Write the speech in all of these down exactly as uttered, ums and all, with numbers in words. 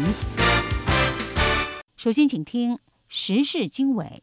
首先，请听时事经纬。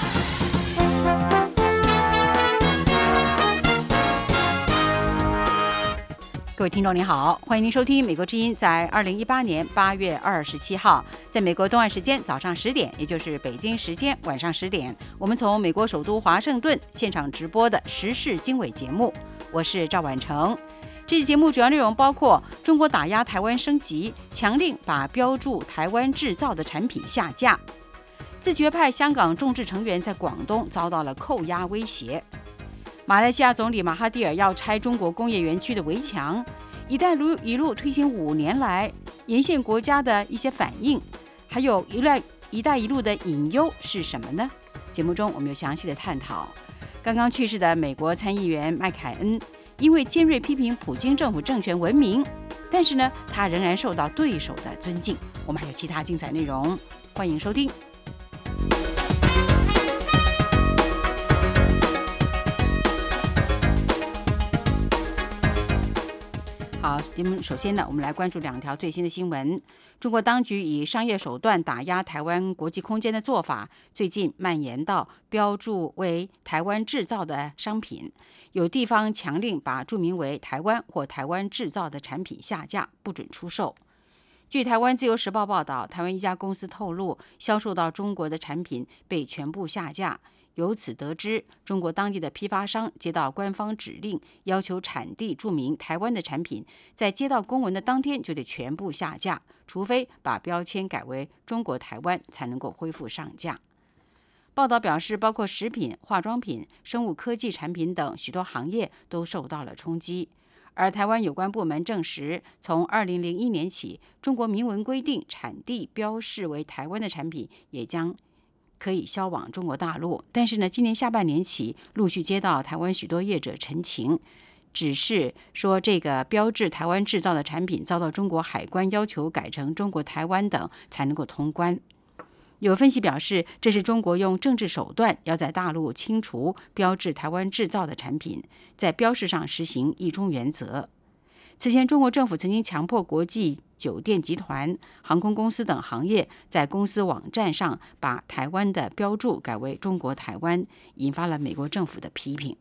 各位听众您好，欢迎您收听美国之音在二零一八年八月二十七号，在美国东岸时间早上十点，也就是北京时间晚上十点，我们从美国首都华盛顿现场直播的时事经纬节目，我是赵婉成。这期节目主要内容包括中国打压台湾升级，强令把标注台湾制造的产品下架；自决派香港众志成员在广东遭到了扣押威胁；马来西亚总理马哈蒂尔要拆中国工业园区的围墙；一带一路推行五年来，沿线国家的一些反应，还有一带一路的隐忧是什么呢？节目中我们有详细的探讨。刚刚去世的美国参议员麦凯恩，因为尖锐批评普京政府政权闻名，但是呢，他仍然受到对手的尊敬。我们还有其他精彩内容，欢迎收听。好，节目首先呢，我们来关注两条最新的新闻。中国当局以商业手段打压台湾国际空间的做法，最近蔓延到标注为台湾制造的商品，有地方强令把注明为台湾或台湾制造的产品下架，不准出售。据台湾自由时报报道，台湾一家公司透露，销售到中国的产品被全部下架。由此得知，中国当地的批发商接到官方指令，要求产地注明台湾的产品，在接到公文的当天就得全部下架，除非把标签改为中国台湾，才能够恢复上架。报道表示，包括食品、化妆品、生物科技产品等许多行业都受到了冲击。而台湾有关部门证实，从二零零一年起，中国明文规定产地标示为台湾的产品也将可以销往中国大陆，但是呢，今年下半年起，陆续接到台湾许多业者陈情，只是说这个标志台湾制造的产品遭到中国海关要求改成中国台湾等才能够通关。有分析表示，这是中国用政治手段要在大陆清除标志台湾制造的产品，在标示上实行一中原则。此前，中国政府曾经强迫国际酒店集团、航空公司等行业在公司网站上把台湾的标注改为中国台湾，引发了美国政府的批评。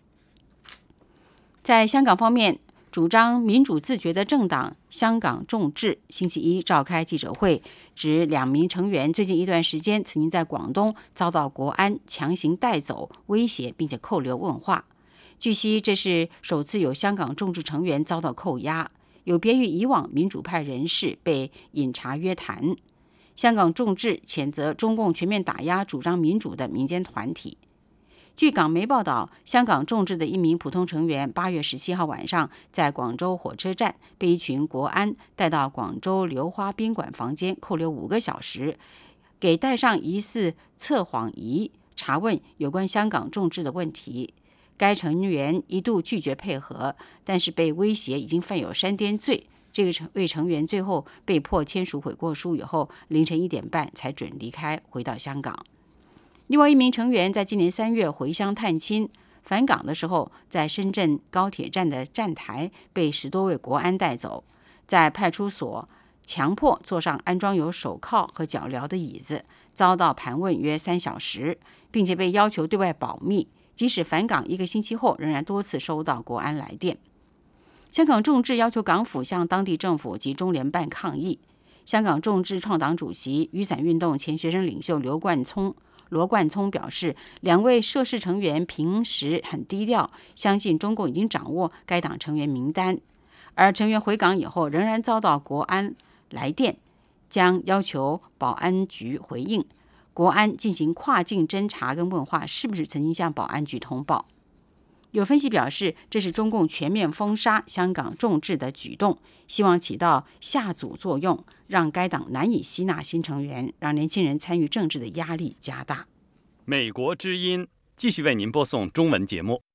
在香港方面，主张民主自决的政党香港众志星期一召开记者会，指两名成员最近一段时间曾经在广东遭到国安强行带走、威胁，并且扣留问话。据悉，这是首次有香港众志成员遭到扣押，有别于以往民主派人士被引察约谈。香港众志谴责中共全面打压主张民主的民间团体。据港媒报道，香港众志的一名普通成员八月十七号晚上在广州火车站被一群国安带到广州流花宾馆房间扣留五个小时，给带上疑似测谎仪，查问有关香港众志的问题。该成员一度拒绝配合，但是被威胁已经犯有煽颠罪。这个位成员最后被迫签署悔过书以后，凌晨一点半才准离开，回到香港。另外一名成员在今年三月回乡探亲，返港的时候，在深圳高铁站的站台被十多位国安带走，在派出所强迫坐上安装有手铐和脚镣的椅子，遭到盘问约三小时，并且被要求对外保密。即使返港一个星期后，仍然多次收到国安来电。香港众志要求港府向当地政府及中联办抗议。香港众志创党主席、雨伞运动前学生领袖刘冠聪、罗冠聪表示，两位涉事成员平时很低调，相信中共已经掌握该党成员名单。而成员回港以后，仍然遭到国安来电，将要求保安局回应。国安进行跨境侦查跟问话，是不是曾经向保安局通报？有分析表示，这是中共全面封杀香港众志的举动，希望起到下阻作用，让该党难以吸纳新成员，让年轻人参与政治的压力加大。 美国之音继续为您播送中文节目。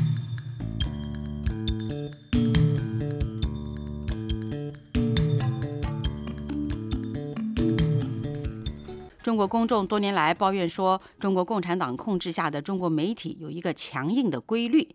中国公众多年来抱怨说，中国共产党控制下的中国媒体有一个强硬的规律，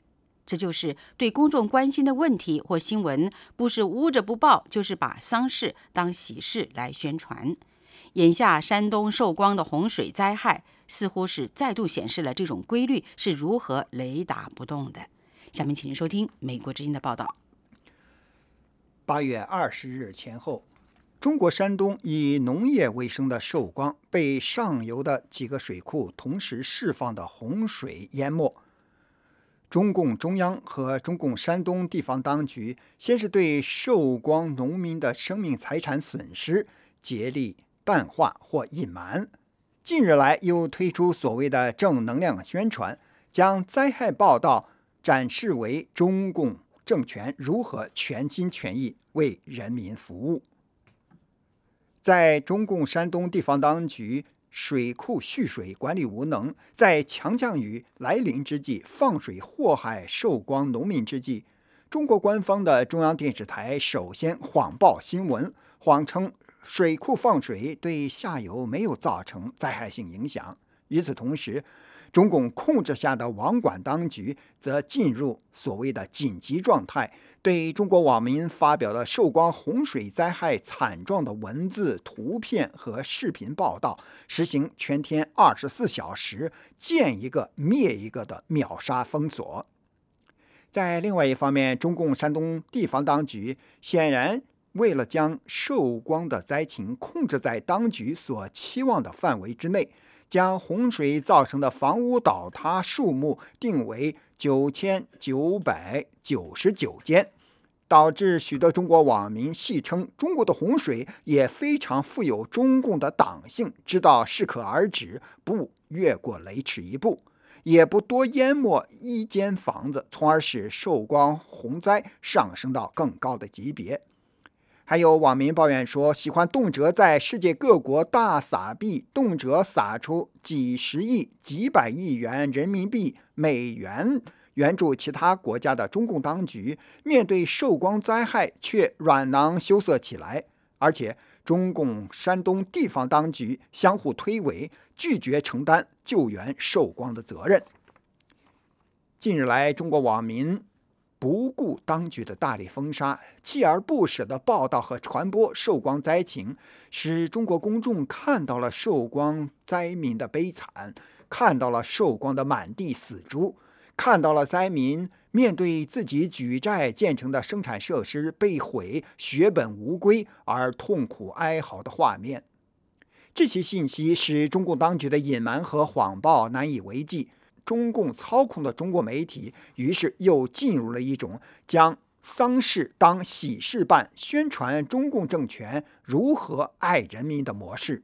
这就是对公众关心的问题或新闻，不是捂着不报，就是把丧事当喜事来宣传。眼下山东寿光的洪水灾害，似乎是再度显示了这种规律是如何雷打不动的。下面请您收听美国之音的报道。 八月二十日前后，中国山东以农业为生的寿光被上游的几个水库同时释放的洪水淹没。中共中央和中共山东地方当局先是对寿光农民的生命财产损失竭力淡化或隐瞒，近日来又推出所谓的正能量宣传，将灾害报道展示为中共政权如何全心全意为人民服务。在中共山东地方当局水库蓄水管理无能，在强降雨来临之际放水祸害寿光农民之际，中国官方的中央电视台首先谎报新闻，谎称水库放水对下游没有造成灾害性影响。与此同时，中共控制下的网管当局则进入所谓的紧急状态，对中国网民发表了寿光洪水灾害惨状的文字、图片和视频报道，实行全天二十四小时见一个灭一个的秒杀封锁。在另外一方面，中共山东地方当局显然为了将寿光的灾情控制在当局所期望的范围之内，将洪水造成的房屋倒塌数目定为九千九百九十九件，导致许多中国网民戏称中国的洪水也非常富有中共的党性，知道适可而止，不越过雷池一步，也不多淹没一间房子，从而使寿光洪灾上升到更高的级别。还有网民抱怨说，喜欢动辄在世界各国大撒币，动辄撒出几十亿、几百亿元人民币、美元援助其他国家的中共当局，面对寿光灾害却软囊羞涩起来，而且中共山东地方当局相互推诿，拒绝承担救援寿光的责任。近日来，中国网民不顾当局的大力封杀，锲而不舍地报道和传播寿光灾情，使中国公众看到了寿光灾民的悲惨，看到了寿光的满地死猪，看到了灾民面对自己举债建成的生产设施被毁、血本无归而痛苦哀嚎的画面。这些信息使中共当局的隐瞒和谎报难以为继，中共操控的中国媒体于是又进入了一种将丧事当喜事办，宣传中共政权如何爱人民的模式。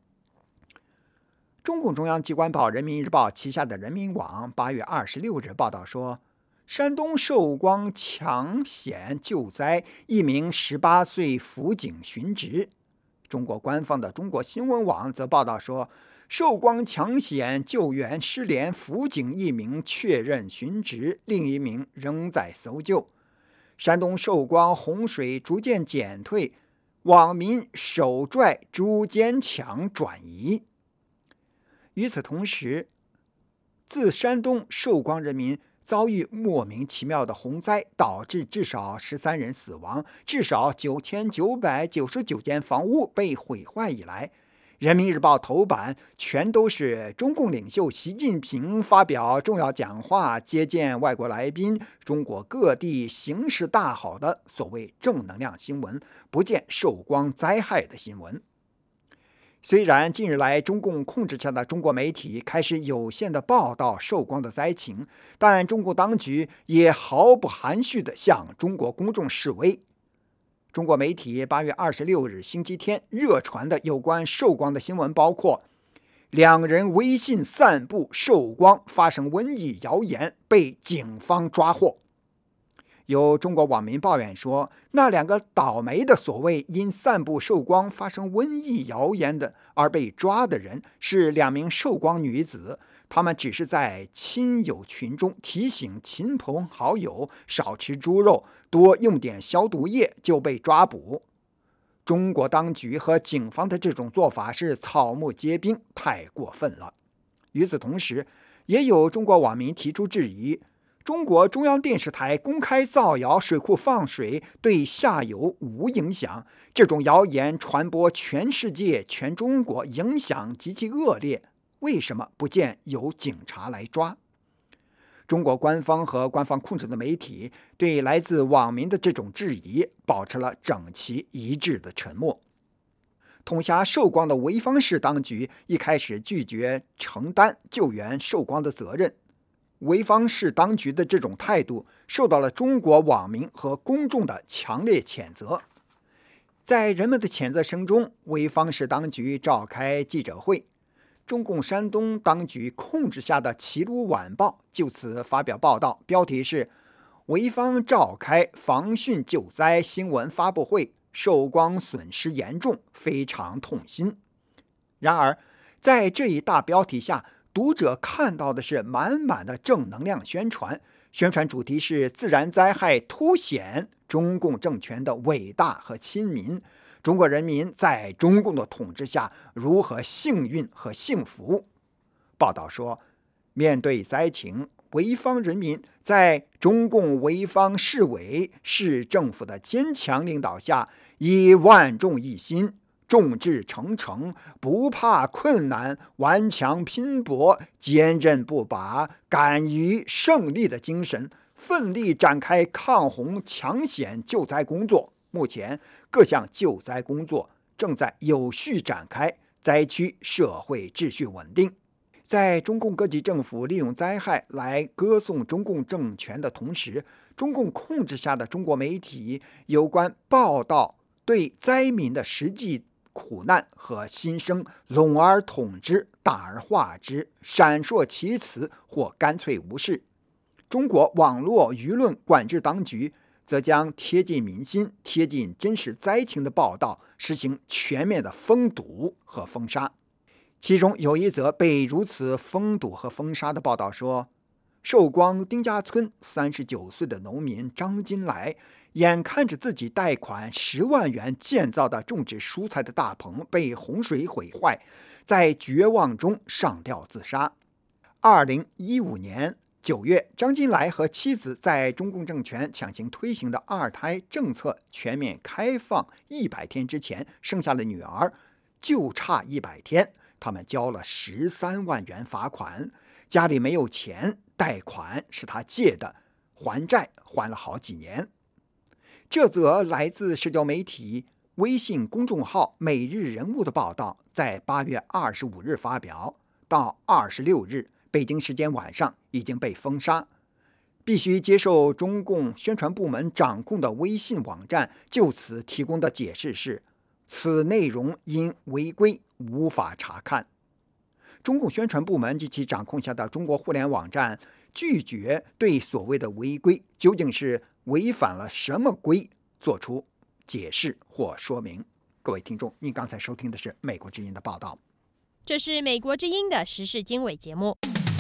中共中央机关报《人民日报》旗下的人民网八月二十六日报道说，山东寿光抢险救灾，一名十八岁辅警殉职。中国官方的中国新闻网则报道说，寿光抢险救援失联，辅警一名确认殉职，另一名仍在搜救。山东寿光洪水逐渐减退，网民手拽猪坚强转移。与此同时，自山东寿光人民遭遇莫名其妙的洪灾，导致至少十三人死亡，至少九千九百九十九间房屋被毁坏以来，人民日报头版全都是中共领袖习近平发表重要讲话、接见外国来宾、中国各地形势大好的所谓正能量新闻，不见寿光灾害的新闻。虽然近日来中共控制下的中国媒体开始有限的报道寿光的灾情，但中国当局也毫不含蓄地向中国公众示威。中国媒体八月二十六日星期天热传的有关寿光的新闻包括：两人微信散布寿光发生瘟疫谣言被警方抓获。有中国网民抱怨说，那两个倒霉的所谓因散布寿光发生瘟疫谣言的而被抓的人是两名寿光女子，他们只是在亲友群中提醒亲朋好友少吃猪肉，多用点消毒液，就被抓捕。中国当局和警方的这种做法是草木皆兵，太过分了。与此同时，也有中国网民提出质疑， 中国中央电视台公开造谣水库放水对下游无影响，这种谣言传播全世界、全中国，影响极其恶劣，为什么不见有警察来抓？中国官方和官方控制的媒体对来自网民的这种质疑保持了整齐一致的沉默。统辖寿光的潍坊市当局一开始拒绝承担救援寿光的责任。潍坊市当局的这种态度受到了中国网民和公众的强烈谴责。在人们的谴责声中，潍坊市当局召开记者会，中共山东当局控制下的《齐鲁晚报》就此发表报道，标题是潍坊召开防汛救灾新闻发布会，寿光损失严重，非常痛心。然而在这一大标题下，读者看到的是满满的正能量宣传，宣传主题是自然灾害凸显中共政权的伟大和亲民，中国人民在中共的统治下如何幸运和幸福。报道说，面对灾情，潍坊人民在中共潍坊市委市政府的坚强领导下，以万众一心、众志成城、不怕困难、顽强拼搏、坚韧不拔、敢于胜利的精神，奋力展开抗洪抢险救灾工作。目前各项救灾工作正在有序展开，灾区社会秩序稳定。在中共各级政府利用灾害来歌颂中共政权的同时，中共控制下的中国媒体有关报道对灾民的实际苦难和心声笼而统之，大而化之，闪烁其词或干脆无视。中国网络舆论管制当局则将贴近民心、贴近真实灾情的报道实行全面的封堵和封杀。其中有一则被如此封堵和封杀的报道说，寿光丁家村三十九岁的农民张金来，眼看着自己贷款十万元建造的种植蔬菜的大棚被洪水毁坏，在绝望中上吊自杀。二零一五年九月，张金来和妻子在中共政权强行推行的二胎政策全面开放一百天之前生下了女儿，就差一百天，他们交了十三万元罚款。家里没有钱，贷款是他借的，还债还了好几年。这则来自社交媒体微信公众号每日人物的报道在八月二十五日发表，到二十六日北京时间晚上已经被封杀。必须接受中共宣传部门掌控的微信网站就此提供的解释是，此内容因违规无法查看。中共宣传部门及其掌控下的中国互联网站拒绝对所谓的违规究竟是违反了什么规做出解释或说明。各位听众，您刚才收听的是美国之音的报道。 这是美国之音的时事经纬节目。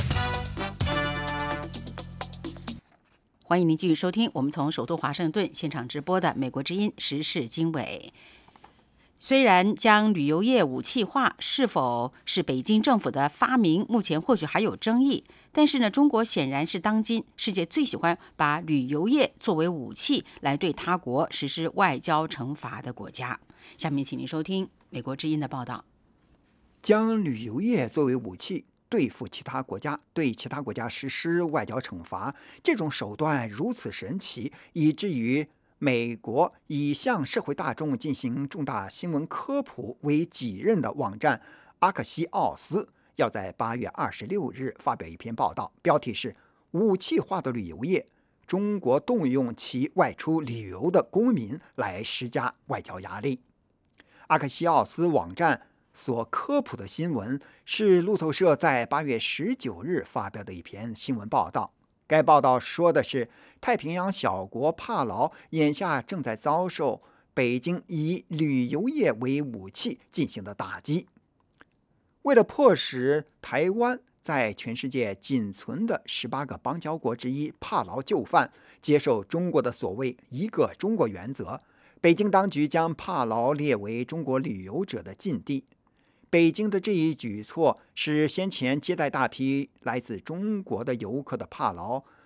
欢迎您继续收听我们从首都华盛顿现场直播的美国之音时事经纬。虽然将旅游业武器化是否是北京政府的发明，目前或许还有争议，但是呢，中国显然是当今世界最喜欢把旅游业作为武器来对他国实施外交惩罚的国家。下面请您收听美国之音的报道。 将旅游业作为武器对付其他国家，对其他国家实施外交惩罚，这种手段如此神奇，以至于美国以向社会大众进行重大新闻科普为己任的网站阿克西奥斯要在八月二十六日发表一篇报道，标题是武器化的旅游业，中国动用其外出旅游的公民来施加外交压力。阿克西奥斯网站所科普的新闻是路透社在八月十九日发表的一篇新闻报道。该报道说的是，太平洋小国帕劳眼下正在遭受北京以旅游业为武器进行的打击。为了迫使台湾在全世界仅存的十八个邦交国之一帕劳就范，接受中国的所谓一个中国原则，北京当局将帕劳列为中国旅游者的禁地。北京的这一举措使先前接待大批来自中国的游客的帕劳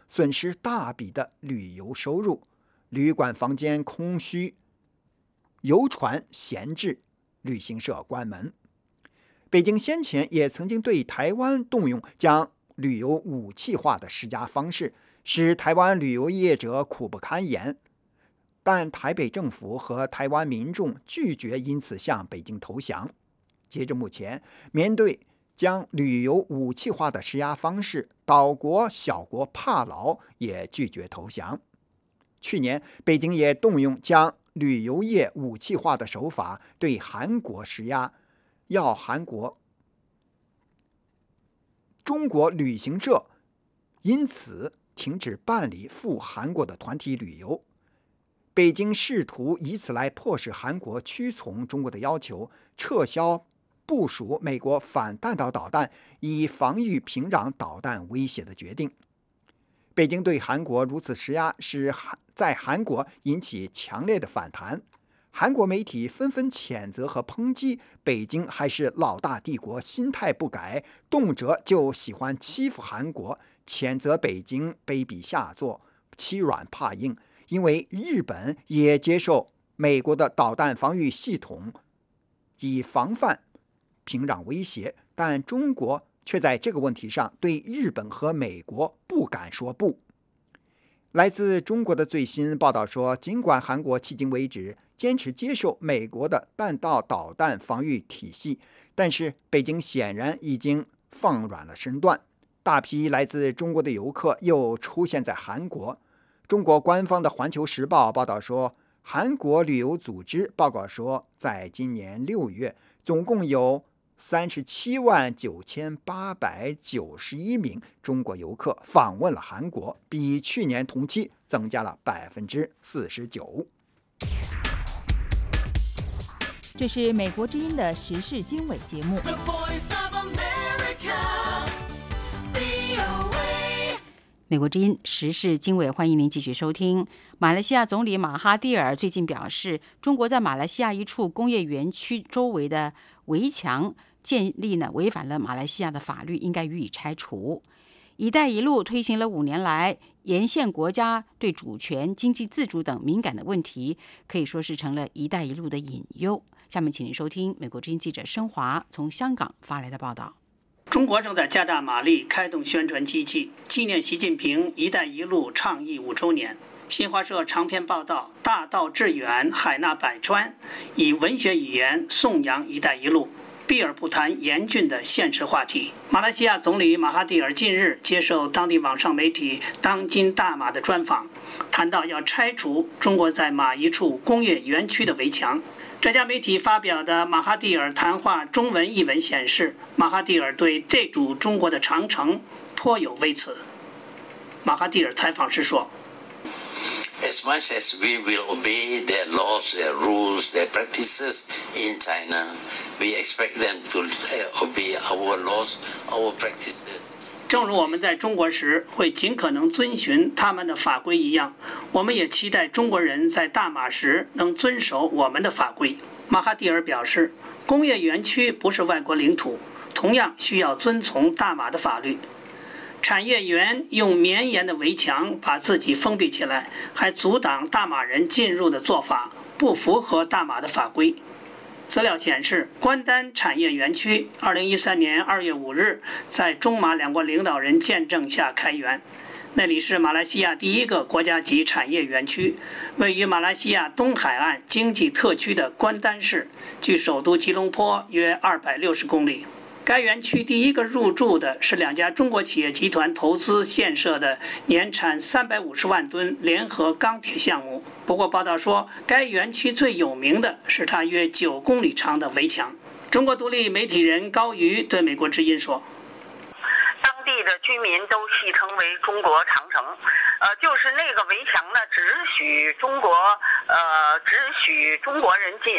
损失大笔的旅游收入，旅馆房间空虚，游船闲置，旅行社关门。北京先前也曾经对台湾动用将旅游武器化的施压方式，使台湾旅游业者苦不堪言，但台北政府和台湾民众拒绝因此向北京投降。截至目前，面对将旅游武器化的施压方式，岛国小国帕劳也拒绝投降。去年，北京也动用将旅游业武器化的手法对韩国施压，要韩国中国旅行社因此停止办理赴韩国的团体旅游。北京试图以此来迫使韩国屈从中国的要求，撤销部署美国反弹道导弹以防御平壤导弹威胁的决定。北京对韩国如此施压，使在韩国引起强烈的反弹。韩国媒体纷纷谴责和抨击北京还是老大帝国，心态不改，动辄就喜欢欺负韩国，谴责北京卑鄙下作，欺软怕硬。因为日本也接受美国的导弹防御系统以防范平壤威胁，但中国却在这个问题上对日本和美国不敢说不。来自中国的最新报道说，尽管韩国迄今为止坚持接受美国的弹道导弹防御体系，但是北京显然已经放软了身段。大批来自中国的游客又出现在韩国。中国官方的《环球时报》报道说，韩国旅游组织报告说，在今年六月，总共有三十七万九千八百九十一名中国游客访问了韩国，比去年同期增加了百分之四十九。 这是美国之音的时事经纬节目。 美国之音时事经纬，欢迎您继续收听。马来西亚总理马哈蒂尔最近表示，中国在马来西亚一处工业园区周围的围墙建立呢，违反了马来西亚的法律，应该予以拆除。一带一路推行了五年来，沿线国家对主权、经济自主等敏感的问题，可以说是成了一带一路的隐忧。下面请您收听美国之音记者申华从香港发来的报道。 中国正在加大马力开动宣传机器，纪念习近平“一带一路”倡议五周年。新华社长篇报道“大道至远，海纳百川”，以文学语言颂扬“一带一路”，避而不谈严峻的现实话题。马来西亚总理马哈蒂尔近日接受当地网上媒体“当今大马”的专访，谈到要拆除中国在马一处工业园区的围墙。这家媒体发表的马哈蒂尔谈话中文译文显示，马哈蒂尔对地主中国的长城颇有微词。马哈蒂尔采访时说 As much as we will obey their laws, their rules, their practices in China, we expect them to obey our laws, our practices. 正如我们在中国时会尽可能遵循他们的法规一样，我们也期待中国人在大马时能遵守我们的法规。马哈蒂尔表示，工业园区不是外国领土，同样需要遵从大马的法律。产业园用绵延的围墙把自己封闭起来，还阻挡大马人进入的做法，不符合大马的法规。资料显示，关丹产业园区二零一三年二月五日在中马两国领导人见证下开园。那里是马来西亚第一个国家级产业园区，位于马来西亚东海岸经济特区的关丹市，距首都吉隆坡约二百六十公里。该园区第一个入驻的是两家中国企业集团投资建设的年产三百五十万吨联合钢铁项目。不过报道说，该园区最有名的是它约九公里长的围墙。中国独立媒体人高瑜对美国之音说， 当地的居民都戏称为中国长城，呃，就是那个围墙呢，只许中国，呃，只许中国人进，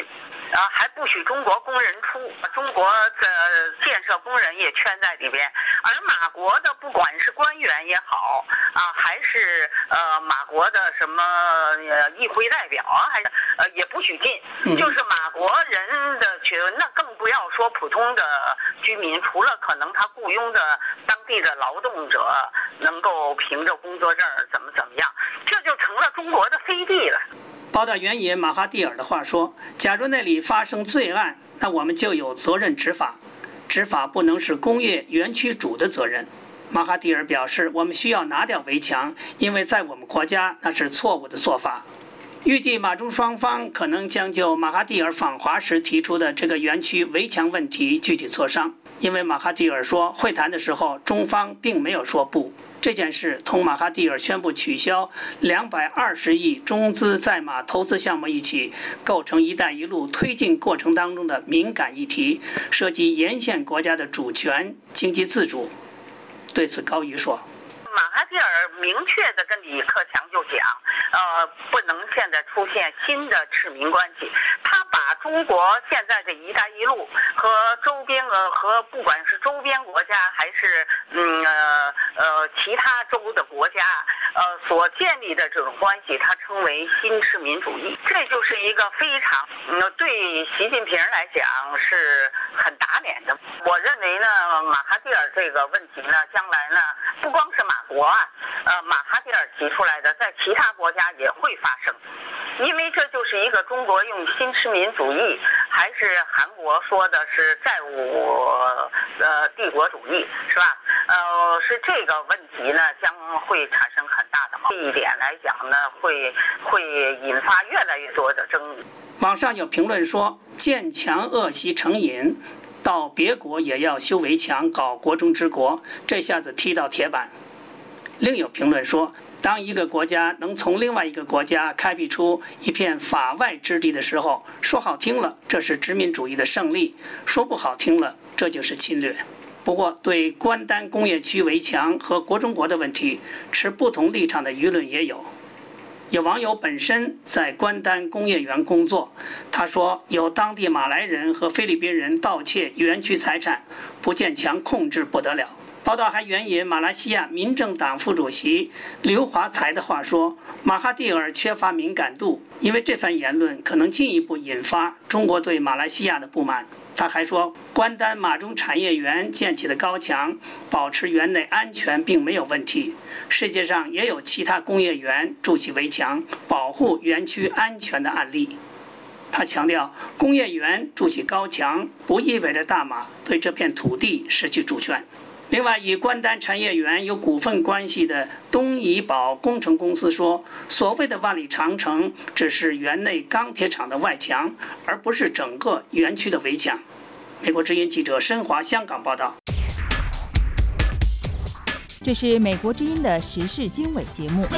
呃，还不许中国工人出，中国的建设工人也圈在里边。而马国的不管是官员也好啊，还是呃马国的什么呃议会代表啊，还是呃也不许进，就是马国人的群，那更不要说普通的居民，除了可能他雇佣的当地的劳动者能够凭着工作证怎么怎么样，这就成了中国的飞地了。 报道援引马哈蒂尔的话说，假如那里发生罪案，那我们就有责任执法，执法不能是工业园区主的责任。马哈蒂尔表示，我们需要拿掉围墙，因为在我们国家那是错误的做法。预计马中双方可能将就马哈蒂尔访华时提出的这个园区围墙问题具体磋商，因为马哈蒂尔说，会谈的时候中方并没有说不。这件事同马哈蒂尔宣布取消两百二十亿中资在马投资项目一起，构成“一带一路”推进过程当中的敏感议题，涉及沿线国家的主权、经济自主。对此，高瑜说：“ 马哈蒂尔明确地跟李克强就讲，呃，不能现在出现新的赤民关系。他把中国现在的一带一路和周边呃和不管是周边国家还是嗯呃呃其他州的国家呃所建立的这种关系，他称为新赤民主义。这就是一个非常嗯对习近平来讲是很打脸的。我认为呢，马哈蒂尔这个问题呢，将来呢不光是马国啊，呃，马哈蒂尔提出来的，在其他国家也会发生，因为这就是一个中国用新殖民主义，还是韩国说的是债务呃帝国主义，是吧？呃，是这个问题呢，将会产生很大的矛盾。这一点来讲呢，会会引发越来越多的争议。 网上有评论说，见强恶习成瘾。到别国也要修围墙，搞国中之国，这下子踢到铁板。另有评论说，当一个国家能从另外一个国家开辟出一片法外之地的时候，说好听了，这是殖民主义的胜利；说不好听了，这就是侵略。不过，对关丹工业区围墙和国中国的问题，持不同立场的舆论也有。有网友本身在关丹工业园工作，他说有当地马来人和菲律宾人盗窃园区财产，不建墙控制不得了。报道还援引马来西亚民政党副主席刘华才的话说，马哈蒂尔缺乏敏感度，因为这番言论可能进一步引发中国对马来西亚的不满。他还说，关丹马中产业园建起的高墙，保持园内安全并没有问题。世界上也有其他工业园筑起围墙，保护园区安全的案例。他强调，工业园筑起高墙不意味着大马对这片土地失去主权。另外，与关丹产业园有股份关系的东怡宝工程公司说，所谓的万里长城只是园内钢铁厂的外墙，而不是整个园区的围墙。美国之音记者申华香港报道。 这是美国之音的时事经纬节目。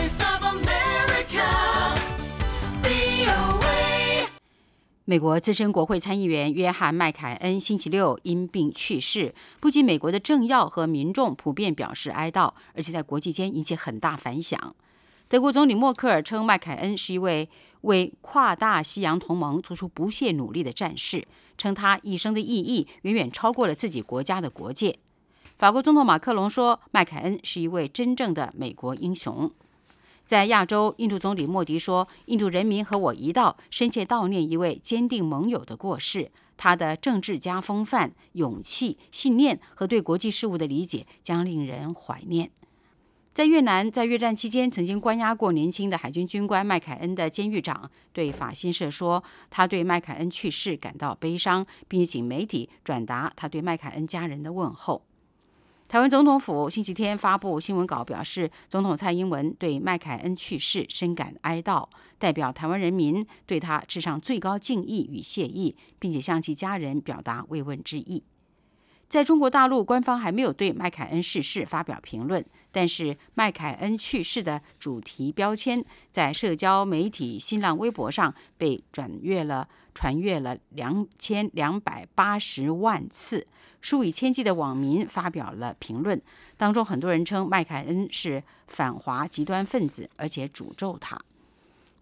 美国资深国会参议员约翰·麦凯恩星期六因病去世，不仅美国的政要和民众普遍表示哀悼，而且在国际间引起很大反响。德国总理默克尔称麦凯恩是一位为跨大西洋同盟做出不懈努力的战士，称他一生的意义远远超过了自己国家的国界。法国总统马克龙说，麦凯恩是一位真正的美国英雄。在亚洲，印度总理莫迪说，印度人民和我一道深切悼念一位坚定盟友的过世，他的政治家风范、勇气、信念和对国际事务的理解将令人怀念。在越南，在越战期间曾经关押过年轻的海军军官麦凯恩的监狱长对法新社说，他对麦凯恩去世感到悲伤，并且请媒体转达他对麦凯恩家人的问候。台湾总统府星期天发布新闻稿表示，总统蔡英文对麦凯恩去世深感哀悼，代表台湾人民对他致上最高敬意与谢意，并且向其家人表达慰问之意。在中国大陆，官方还没有对麦凯恩逝世发表评论，但是麦凯恩去世的主题标签在社交媒体新浪微博上被转阅了传阅了两千两百八十万次，数以千计的网民发表了评论，当中很多人称麦凯恩是反华极端分子，而且诅咒他。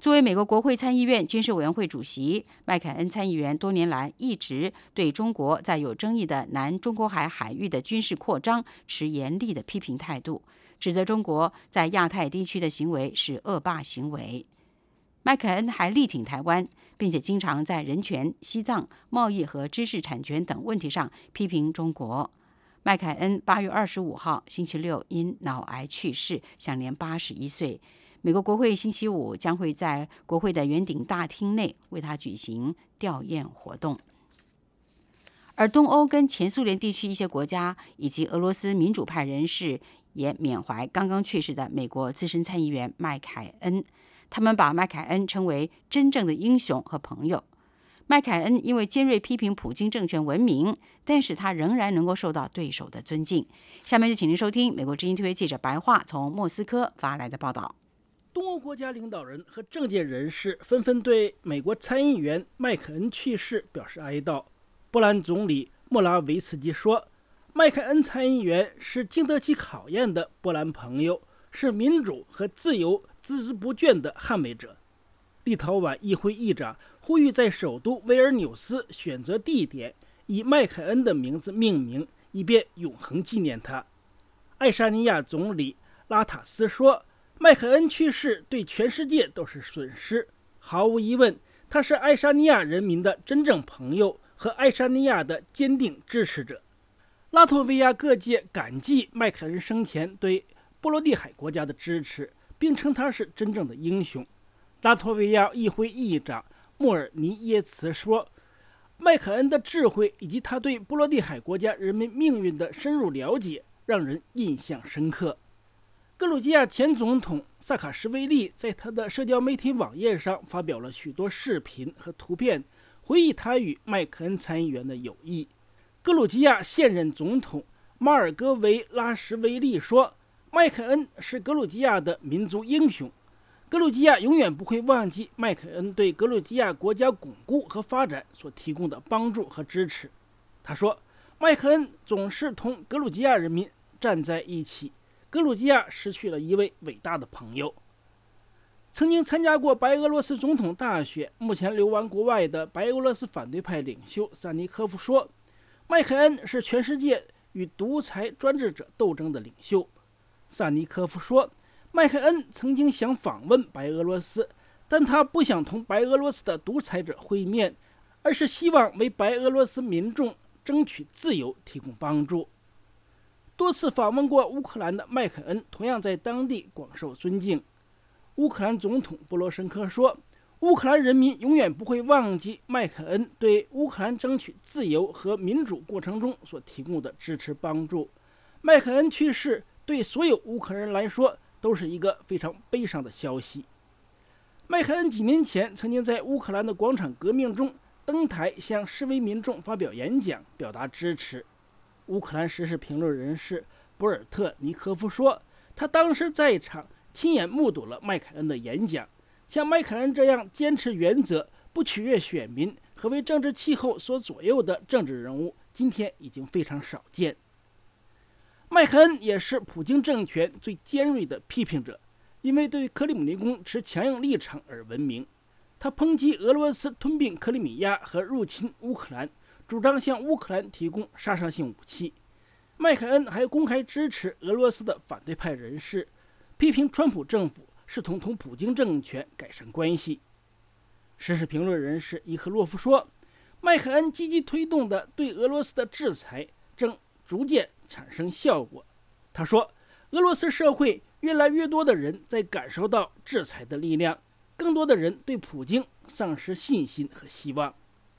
作为美国国会参议院军事委员会主席，麦凯恩参议员多年来一直对中国在有争议的南中国海海域的军事扩张持严厉的批评态度，指责中国在亚太地区的行为是恶霸行为。麦凯恩还力挺台湾，并且经常在人权、西藏、贸易和知识产权等问题上批评中国。麦凯恩八月二十五号星期六因脑癌去世，享年八十一岁。美国国会星期五将会在国会的圆顶大厅内为他举行吊唁活动。而东欧跟前苏联地区一些国家以及俄罗斯民主派人士也缅怀刚刚去世的美国资深参议员麦凯恩，他们把麦凯恩称为真正的英雄和朋友。麦凯恩因为尖锐批评普京政权闻名，但是他仍然能够受到对手的尊敬。下面就请您收听美国之音 T V 记者白桦从莫斯科发来的报道。 东欧国家领导人和政界人士纷纷对美国参议员麦凯恩去世表示哀悼。波兰总理莫拉维茨基说，麦凯恩参议员是经得起考验的波兰朋友，是民主和自由孜孜不倦的捍卫者。立陶宛议会议长呼吁在首都维尔纽斯选择地点，以麦凯恩的名字命名，以便永恒纪念他。爱沙尼亚总理拉塔斯说，麦凯恩去世对全世界都是损失，毫无疑问，他是爱沙尼亚人民的真正朋友和爱沙尼亚的坚定支持者。拉脱维亚各界感激麦凯恩生前对波罗的海国家的支持，并称他是真正的英雄。拉脱维亚议会议长莫尔尼耶茨说，麦凯恩的智慧以及他对波罗的海国家人民命运的深入了解让人印象深刻。格鲁吉亚前总统萨卡什维利在他的社交媒体网页上发表了许多视频和图片，回忆他与麦凯恩参议员的友谊。格鲁吉亚现任总统马尔戈维拉什维利说，麦凯恩是格鲁吉亚的民族英雄，格鲁吉亚永远不会忘记麦凯恩对格鲁吉亚国家巩固和发展所提供的帮助和支持。他说，麦凯恩总是同格鲁吉亚人民站在一起，格鲁吉亚失去了一位伟大的朋友。曾经参加过白俄罗斯总统大选，目前流亡国外的白俄罗斯反对派领袖萨尼科夫说，麦凯恩是全世界与独裁专制者斗争的领袖。萨尼科夫说，麦凯恩曾经想访问白俄罗斯，但他不想同白俄罗斯的独裁者会面，而是希望为白俄罗斯民众争取自由提供帮助。多次访问过乌克兰的麦凯恩同样在当地广受尊敬。乌克兰总统波罗申科说，乌克兰人民永远不会忘记麦凯恩对乌克兰争取自由和民主过程中所提供的支持帮助。麦凯恩去世对所有乌克兰人来说都是一个非常悲伤的消息。麦凯恩几年前曾经在乌克兰的广场革命中登台向示威民众发表演讲，表达支持。乌克兰时事评论人士博尔特尼科夫说，他当时在场，亲眼目睹了麦凯恩的演讲。像麦凯恩这样坚持原则、不取悦选民和为政治气候所左右的政治人物，今天已经非常少见。麦凯恩也是普京政权最尖锐的批评者，因为对克里姆林宫持强硬立场而闻名。他抨击俄罗斯吞并克里米亚和入侵乌克兰，主张向乌克兰提供杀伤性武器。麦凯恩还公开支持俄罗斯的反对派人士，批评川普政府试图同普京政权改善关系。时事评论人士伊赫洛夫说，麦凯恩积极推动的对俄罗斯的制裁正逐渐产生效果。他说，俄罗斯社会越来越多的人在感受到制裁的力量，更多的人对普京丧失信心和希望。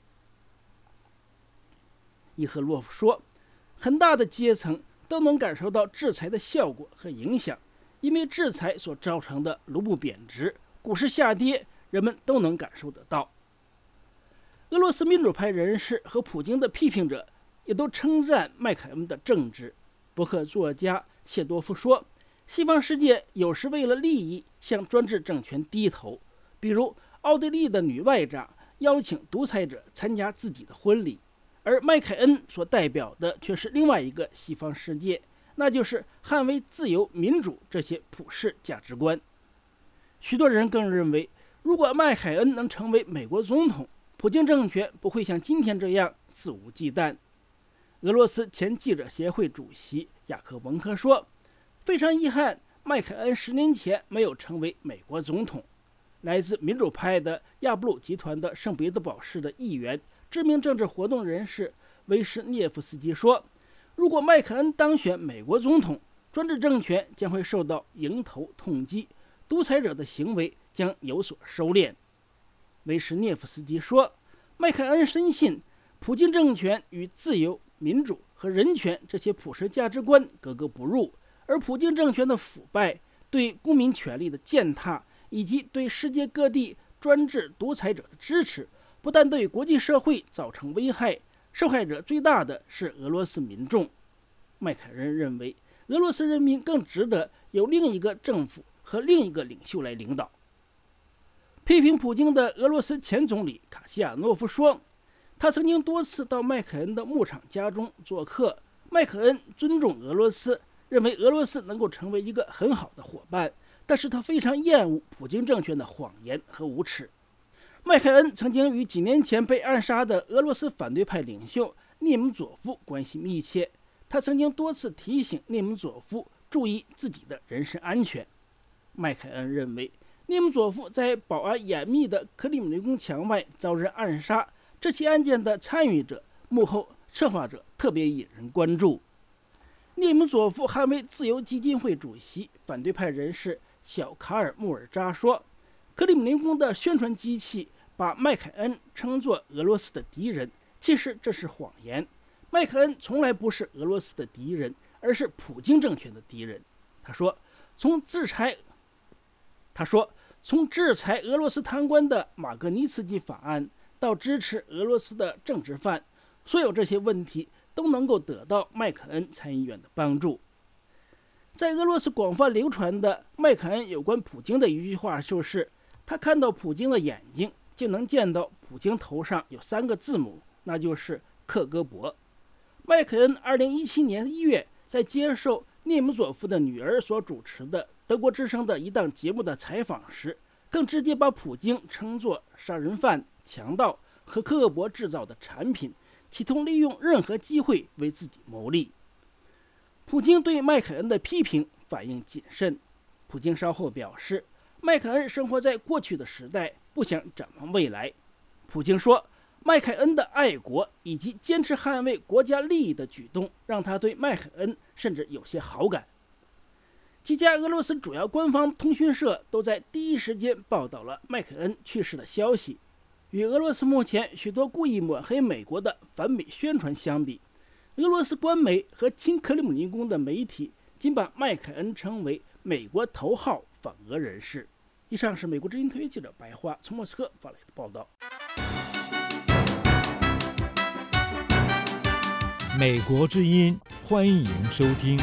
伊赫洛夫说，很大的阶层都能感受到制裁的效果和影响，因为制裁所造成的卢布贬值、股市下跌，人们都能感受得到。俄罗斯民主派人士和普京的批评者也都称赞麦凯恩的政治。博客作家谢多夫说，西方世界有时为了利益向专制政权低头，比如奥地利的女外长邀请独裁者参加自己的婚礼，而麦凯恩所代表的却是另外一个西方世界，那就是捍卫自由民主这些普世价值观。许多人更认为， 如果麦凯恩能成为美国总统，普京政权不会像今天这样肆无忌惮。俄罗斯前记者协会主席雅克文科说，非常遗憾，麦凯恩十年前没有成为美国总统。来自民主派的亚布鲁集团的圣彼得堡市的议员、知名政治活动人士维什涅夫斯基说，如果麦凯恩当选美国总统，专制政权将会受到迎头痛击，独裁者的行为将有所收敛。维什涅夫斯基说，麦凯恩深信普京政权与自由、民主和人权这些普世价值观格格不入，而普京政权的腐败、对公民权利的践踏以及对世界各地专制独裁者的支持，不但对国际社会造成危害，受害者最大的是俄罗斯民众。麦凯恩认为，俄罗斯人民更值得由另一个政府和另一个领袖来领导。批评普京的俄罗斯前总理卡西亚诺夫说，他曾经多次到麦凯恩的牧场家中做客，麦凯恩尊重俄罗斯，认为俄罗斯能够成为一个很好的伙伴，但是他非常厌恶普京政权的谎言和无耻。麦凯恩曾经与几年前被暗杀的俄罗斯反对派领袖涅姆佐夫关系密切，他曾经多次提醒涅姆佐夫注意自己的人身安全。麦凯恩认为，涅姆佐夫在保安严密的克里姆林宫墙外遭人暗杀，这起案件的参与者、幕后策划者特别引人关注。涅姆佐夫捍卫自由基金会主席、反对派人士小卡尔穆尔扎说，克里姆林宫的宣传机器把麦凯恩称作俄罗斯的敌人，其实这是谎言。麦凯恩从来不是俄罗斯的敌人，而是普京政权的敌人。他说，从制裁他说，从制裁俄罗斯贪官的马格尼茨基法案到支持俄罗斯的政治犯，所有这些问题都能够得到麦凯恩参议员的帮助。在俄罗斯广泛流传的麦凯恩有关普京的一句话就是，他看到普京的眼睛就能见到普京头上有三个字母，那就是克格勃。麦凯恩二零一七年一月在接受涅姆佐夫的女儿所主持的德国之声的一档节目的采访时，更直接把普京称作杀人犯、强盗和克格勃制造的产品，企图利用任何机会为自己谋利。普京对麦凯恩的批评反应谨慎。普京稍后表示，麦凯恩生活在过去的时代，不想展望未来。普京说，麦凯恩的爱国以及坚持捍卫国家利益的举动，让他对麦凯恩甚至有些好感。几家俄罗斯主要官方通讯社都在第一时间报道了麦凯恩去世的消息。与俄罗斯目前许多故意抹黑美国的反美宣传相比，俄罗斯官媒和亲克里姆林宫的媒体仅把麦凯恩称为美国头号反俄人士。以上是美国之音特约记者白桦从莫斯科发来的报道。 美国之音，欢迎收听。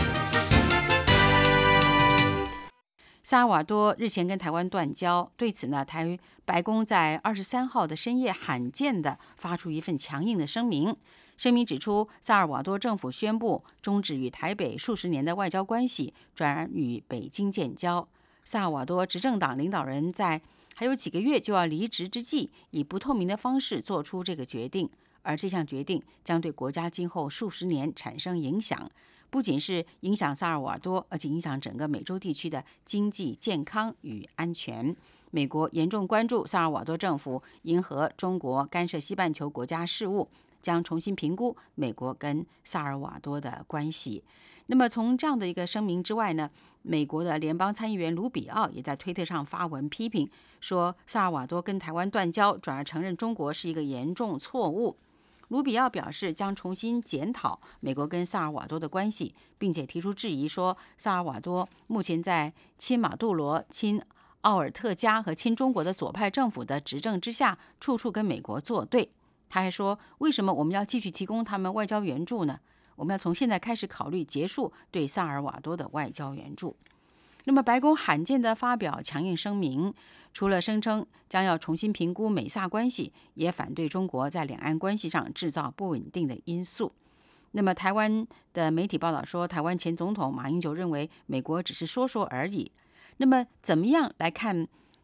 萨尔瓦多日前跟台湾断交，对此呢，台白宫在二十三号的深夜罕见的发出一份强硬的声明。声明指出，萨尔瓦多政府宣布终止与台北数十年的外交关系，转而与北京建交。萨尔瓦多执政党领导人在还有几个月就要离职之际，以不透明的方式做出这个决定，而这项决定将对国家今后数十年产生影响，不仅是影响萨尔瓦多，而且影响整个美洲地区的经济、健康与安全。美国严重关注萨尔瓦多政府迎合中国干涉西半球国家事务，将重新评估美国跟萨尔瓦多的关系。那么从这样的一个声明之外呢，美国的联邦参议员卢比奥也在推特上发文批评，说萨尔瓦多跟台湾断交，转而承认中国是一个严重错误。卢比奥表示将重新检讨美国跟萨尔瓦多的关系，并且提出质疑，说萨尔瓦多目前在亲马杜罗、亲奥尔特加和亲中国的左派政府的执政之下，处处跟美国作对。他还说，为什么我们要继续提供他们外交援助呢？我们要从现在开始考虑结束对萨尔瓦多的外交援助。那么白宫罕见地发表强硬声明，除了声称将要重新评估美萨关系，也反对中国在两岸关系上制造不稳定的因素。那么台湾的媒体报道说，台湾前总统马英九认为美国只是说说而已。那么怎么样来看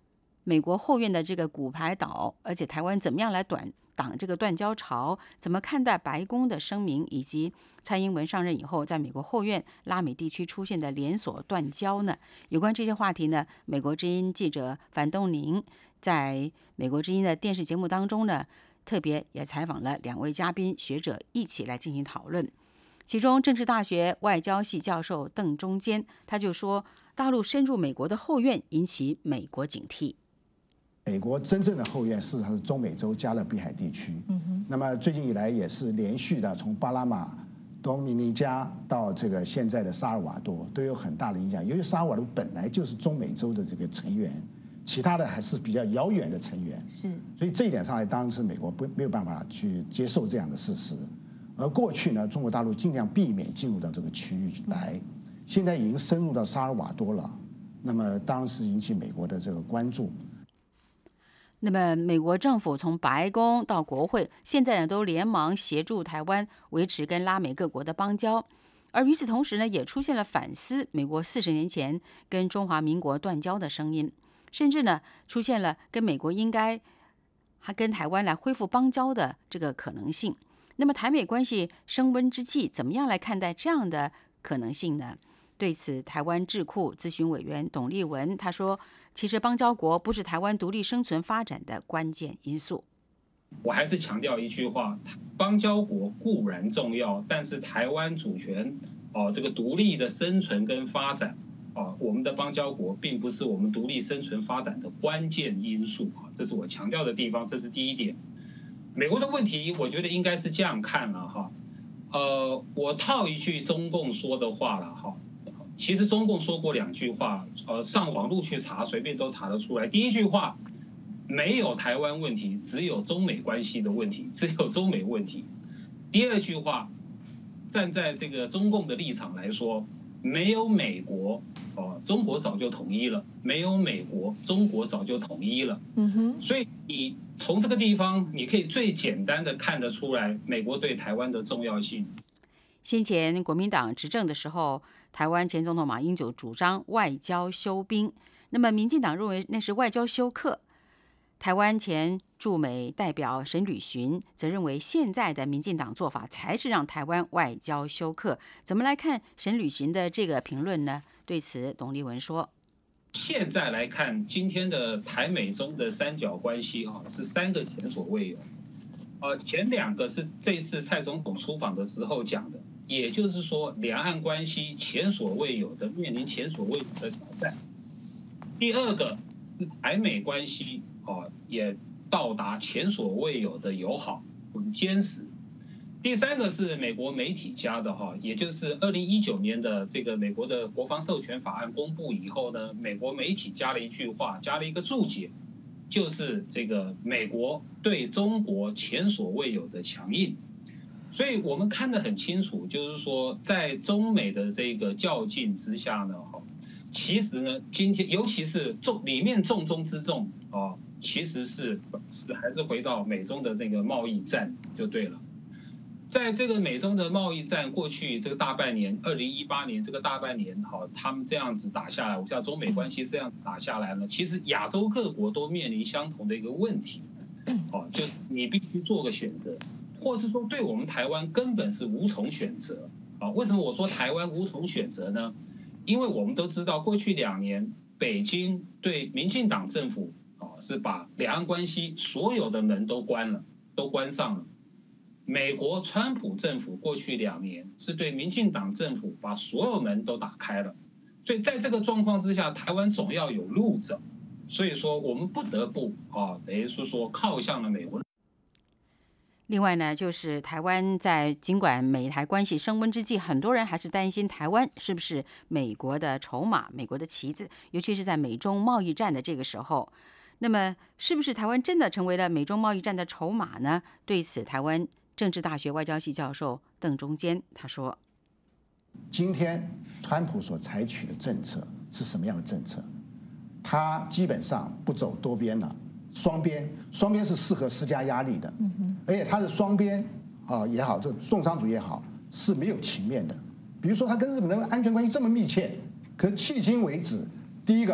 美国后院的这个骨牌岛，而且台湾怎么样来短挡这个断交潮？怎么看待白宫的声明，以及蔡英文上任以后在美国后院拉美地区出现的连锁断交呢？有关这些话题呢，美国之音记者樊东宁在美国之音的电视节目当中呢，特别也采访了两位嘉宾学者，一起来进行讨论。其中，政治大学外交系教授邓中坚他就说，大陆深入美国的后院引起美国警惕。 美国真正的后院事实上是中美洲加勒比海地区。嗯哼。那么最近以来也是连续的，从巴拿马、多米尼加到这个现在的萨尔瓦多都有很大的影响。由于萨尔瓦多本来就是中美洲的这个成员，其他的还是比较遥远的成员。是。所以这一点上来，当然是美国不没有办法去接受这样的事实。而过去呢，中国大陆尽量避免进入到这个区域来，现在已经深入到萨尔瓦多了，那么当时引起美国的这个关注。 那么，美国政府从白宫到国会，现在呢都连忙协助台湾维持跟拉美各国的邦交，而与此同时呢，也出现了反思美国四十年前跟中华民国断交的声音，甚至呢出现了跟美国应该还跟台湾来恢复邦交的这个可能性。那么，台美关系升温之际，怎么样来看待这样的可能性呢？对此，台湾智库咨询委员董立文他说，其实邦交国不是台湾独立生存发展的关键因素。 我还是强调一句话，邦交国固然重要，但是台湾主权哦，这个独立的生存跟发展啊，我们的邦交国并不是我们独立生存发展的关键因素啊，这是我强调的地方，这是第一点。美国的问题，我觉得应该是这样看了哈，呃，我套一句中共说的话了哈。其实中共说过两句话，呃，上网络去查，随便都查得出来。第一句话，没有台湾问题，只有中美关系的问题，只有中美问题。第二句话，站在这个中共的立场来说，没有美国，哦，中国早就统一了；没有美国，中国早就统一了。嗯哼。所以你从这个地方，你可以最简单的看得出来，美国对台湾的重要性。 先前国民党执政的时候，台湾前总统马英九主张外交休兵，那么民进党认为那是外交休克。台湾前驻美代表沈履巡则认为，现在的民进党做法才是让台湾外交休克。怎么来看沈履巡的这个评论呢？对此，董立文说： 现在来看，今天的台美中的三角关系啊，是三个前所未有。呃，前两个是这次蔡总统出访的时候讲的。也就是说，两岸关系前所未有的面临前所未有的挑战。第二个是台美关系哦，也到达前所未有的友好、很坚实。第三个是美国媒体加的哈，也就是二零一九年的这个美国的国防授权法案公布以后呢，美国媒体加了一句话，加了一个注解，就是这个美国对中国前所未有的强硬。所以我们看得很清楚，就是说，在中美的这个较劲之下呢，哈，其实呢，今天尤其是重里面重中之重啊，其实是是还是回到美中的那个贸易战就对了。在这个美中的贸易战过去这个大半年，二零一八年这个大半年，哈，他们这样子打下来，像中美关系这样打下来呢，其实亚洲各国都面临相同的一个问题，哦，就是你必须做个选择。或是说，对我们台湾根本是无从选择啊！为什么我说台湾无从选择呢？因为我们都知道，过去两年北京对民进党政府啊是把两岸关系所有的门都关了，都关上了。美国川普政府过去两年是对民进党政府把所有门都打开了，所以在这个状况之下，台湾总要有路走。所以说，我们不得不啊，等于是说靠向了美国。 另外呢，就是台湾在尽管美台关系升温之际，很多人还是担心台湾是不是美国的筹码、美国的棋子，尤其是在美中贸易战的这个时候。那么，是不是台湾真的成为了美中贸易战的筹码呢？对此，台湾政治大学外交系教授邓中坚他说：“ 今天川普所采取的政策是什么样的政策？他基本上不走多边了。”双边，双边是适合施加压力的，而且它的双边啊也好，这重商主也好是没有情面的。比如说，他跟日本的安全关系这么密切，可迄今为止，第一个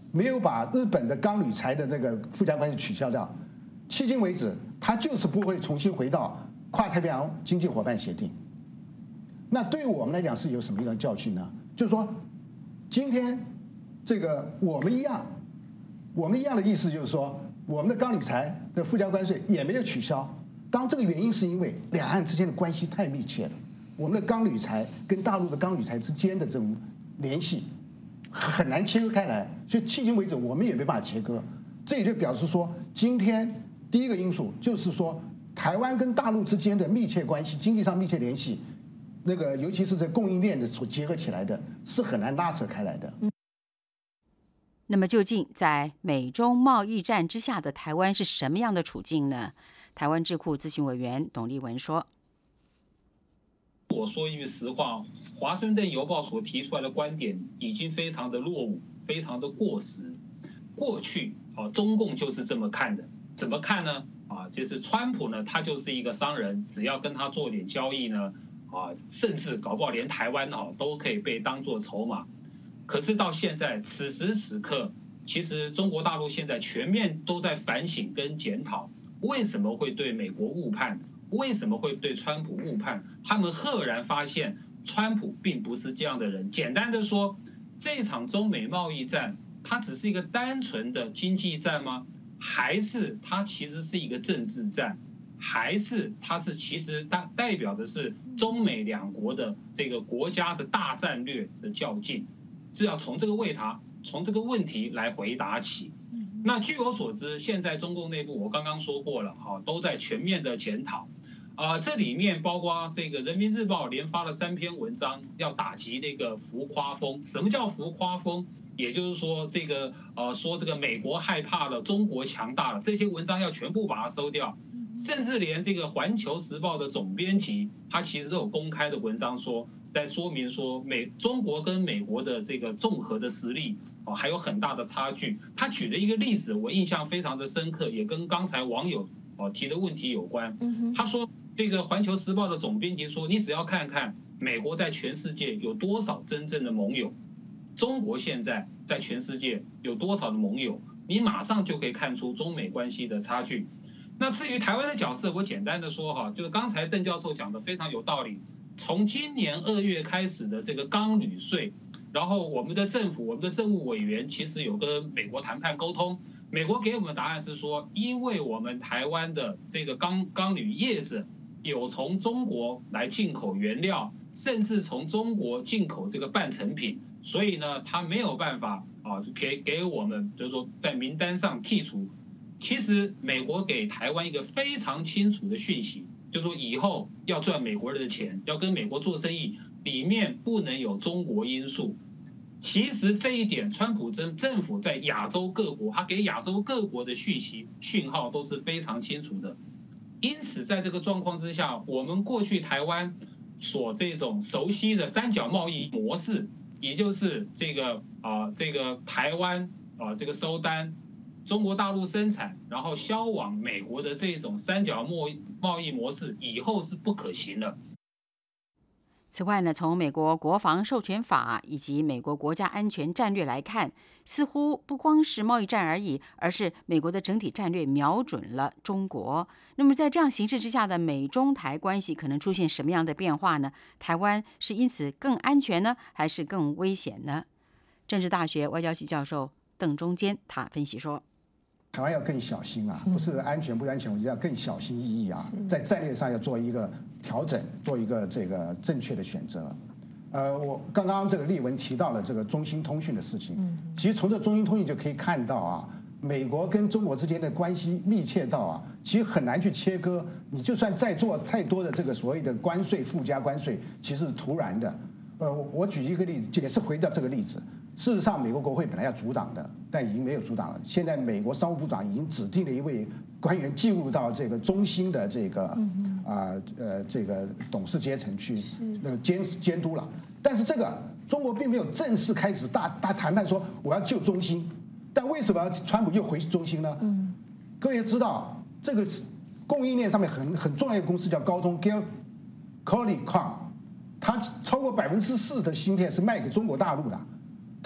没有把日本的钢铝材的这个附加关税取消掉，迄今为止，它就是不会重新回到跨太平洋经济伙伴协定。那对于我们来讲是有什么样的教训呢？就是说，今天这个我们一样，我们一样的意思就是说，我们的钢铝材的附加关税也没有取消。当然，这个原因是因为两岸之间的关系太密切了，我们的钢铝材跟大陆的钢铝材之间的这种联系很难切割开来，所以迄今为止我们也没办法切割。这也就表示说，今天第一个因素就是说，台湾跟大陆之间的密切关系，经济上密切联系，那个尤其是在供应链的所结合起来的，是很难拉扯开来的。 那么，究竟在美中贸易战之下的台湾是什么样的处境呢？台湾智库咨询委员董立文说：“ 我说一句实话，华盛顿邮报所提出来的观点已经非常的落伍，非常的过时。过去啊，中共就是这么看的，怎么看呢？啊，就是川普呢，他就是一个商人，只要跟他做点交易呢，啊，甚至搞不好连台湾啊都可以被当作筹码。可是到现在此时此刻，其实中国大陆现在全面都在反省跟检讨。”为什么会对美国误判？为什么会对川普误判？他们赫然发现，川普并不是这样的人。简单的说，这场中美贸易战，它只是一个单纯的经济战吗？还是它其实是一个政治战？还是它是其实代代表的是中美两国的这个国家的大战略的较劲？是要从这个问答，从这个问题来回答起。那据我所知，现在中共内部我刚刚说过了，哈，都在全面的检讨，啊、呃，这里面包括这个人民日报连发了三篇文章，要打击那个浮夸风。什么叫浮夸风？也就是说，这个呃，说这个美国害怕了，中国强大了，这些文章要全部把它收掉。甚至连这个《环球时报》的总编辑，他其实都有公开的文章说，在说明说美中国跟美国的这个综合的实力哦还有很大的差距。他举了一个例子，我印象非常的深刻，也跟刚才网友哦提的问题有关。他说，这个《环球时报》的总编辑说，你只要看看美国在全世界有多少真正的盟友，中国现在在全世界有多少的盟友，你马上就可以看出中美关系的差距。那至于台湾的角色，我简单的说哈，就是刚才邓教授讲的非常有道理。从今年二月开始的这个钢铝税，然后我们的政府、我们的政务委员其实有跟美国谈判沟通，美国给我们的答案是说，因为我们台湾的这个钢钢铝业者有从中国来进口原料，甚至从中国进口这个半成品，所以呢，他没有办法啊给给我们就是说在名单上剔除。其实美国给台湾一个非常清楚的讯息，就是说以后要赚美国人的钱，要跟美国做生意，里面不能有中国因素。其实这一点，川普政政府在亚洲各国，他给亚洲各国的讯息讯号都是非常清楚的。因此，在这个状况之下，我们过去台湾所这种熟悉的三角贸易模式，也就是这个啊、呃、这个台湾啊、呃、这个收单。中国大陆生产，然后销往美国的这种三角贸易贸易模式，以后是不可行的。 此外呢，从美国国防授权法以及美国国家安全战略来看，似乎不光是贸易战而已，而是美国的整体战略瞄准了中国。那么在这样形势之下的美中台关系可能出现什么样的变化呢？台湾是因此更安全呢，还是更危险呢？政治大学外交系教授邓中坚他分析说， 台湾要更小心啊，不是安全不安全，我觉得要更小心翼翼啊，在战略上要做一个调整，做一个这个正确的选择。呃，我刚刚这个立文提到了这个中兴通讯的事情，其实从这中兴通讯就可以看到啊，美国跟中国之间的关系密切到啊，其实很难去切割。你就算再做太多的这个所谓的关税、附加关税，其实是突然的。呃，我举一个例子，也是回到这个例子。事实上，美国国会本来要阻挡的，但已经没有阻挡了。现在，美国商务部长已经指定了一位官员进入到这个中兴的这个啊 呃, 呃这个董事阶层去那个监监督了。但是这个中国并没有正式开始大大谈判说我要救中兴，但为什么川普又回中兴呢？嗯，各位知道这个供应链上面很很重要的公司叫高通 Gil Qualcomm， 它超过百分之四的芯片是卖给中国大陆的。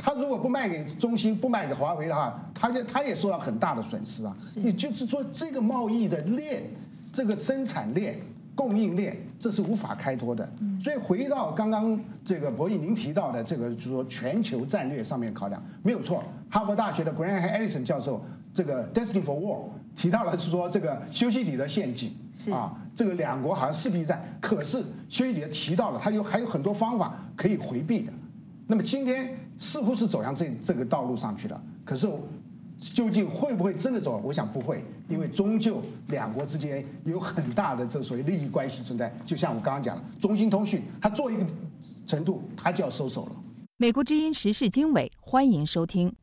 他如果不卖给中兴，不卖给华为的话，他就他也受到很大的损失啊。也就是说，这个贸易的链，这个生产链、供应链，这是无法开脱的。所以回到刚刚这个博弈您提到的这个，就是说全球战略上面考量，没有错。哈佛大学的 Graham Allison 教授这个 Destiny for War 提到了是说这个修昔底德陷阱啊，这个两国好像势必战，可是修昔底德提到了他有还有很多方法可以回避的。那么今天似乎是走向这这个道路上去了，可是究竟会不会真的走？我想不会，因为终究两国之间有很大的这所谓利益关系存在。就像我刚刚讲的，中兴通讯它做一个程度，它就要收手了。 美国之音时事经纬，欢迎收听。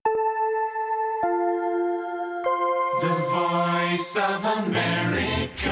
The Voice of America。